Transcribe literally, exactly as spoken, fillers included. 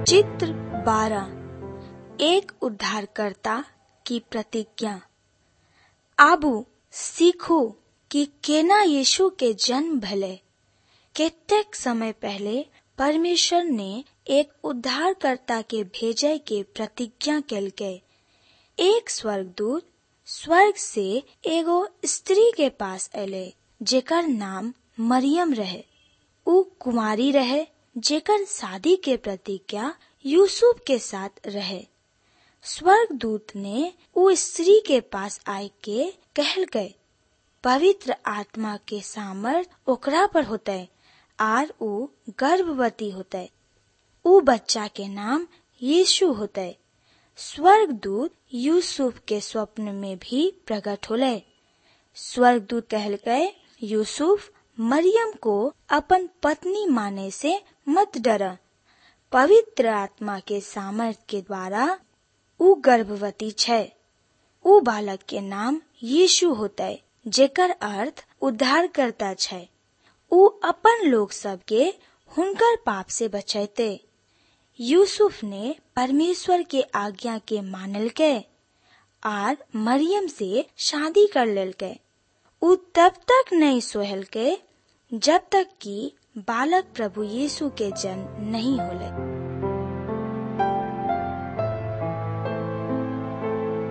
चित्र बारह। एक उद्धारकर्ता की प्रतिज्ञा। आबू सीखो कि केना यीशु के जन्म भले। केतेक समय पहले परमेश्वर ने एक उद्धारकर्ता के भेजे के प्रतिज्ञा केलके। एक स्वर्गदूत स्वर्ग से एगो स्त्री के पास एले जेकर नाम मरियम रहे। उ कुमारी रहे जेकर शादी के प्रतिज्ञा यूसुफ के साथ रहे। स्वर्गदूत ने उ स्त्री के पास आए के कहल गए, पवित्र आत्मा के सामर्थ ओकरा पर होते आर उ गर्भवती होते। उ बच्चा के नाम यीशु होते। स्वर्गदूत यूसुफ के स्वप्न में भी प्रकट होले। स्वर्गदूत कहल गए, यूसुफ मरियम को अपन पत्नी माने से मत डरा। पवित्र आत्मा के सामर्थ के द्वारा उ गर्भवती छे। उ बालक के नाम यीशु होते जेकर अर्थ उद्धारकर्ता छे। उ अपन लोग सब के हुनकर पाप से बचैते। यूसुफ ने परमेश्वर के आज्ञा के मानल के आर मरियम से शादी कर लेल के। उ तब तक नहीं सोहल के जब तक कि बालक प्रभु यीशु के जन्म नहीं होले।